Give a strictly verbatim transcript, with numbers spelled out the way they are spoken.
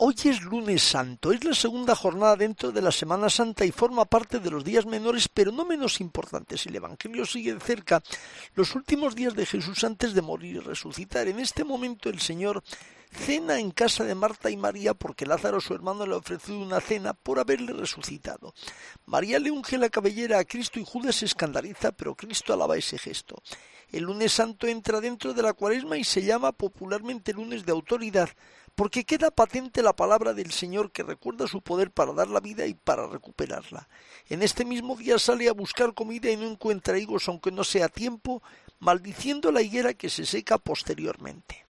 Hoy es lunes santo, es la segunda jornada dentro de la Semana Santa y forma parte de los días menores, pero no menos importantes. El Evangelio sigue de cerca los últimos días de Jesús antes de morir y resucitar. En este momento el Señor cena en casa de Marta y María porque Lázaro, su hermano, le ha ofrecido una cena por haberle resucitado. María le unge la cabellera a Cristo y Judas se escandaliza, pero Cristo alaba ese gesto. El lunes santo entra dentro de la Cuaresma y se llama popularmente lunes de autoridad, porque queda patente la palabra del Señor que recuerda su poder para dar la vida y para recuperarla. En este mismo día sale a buscar comida y no encuentra higos aunque no sea tiempo, maldiciendo la higuera que se seca posteriormente.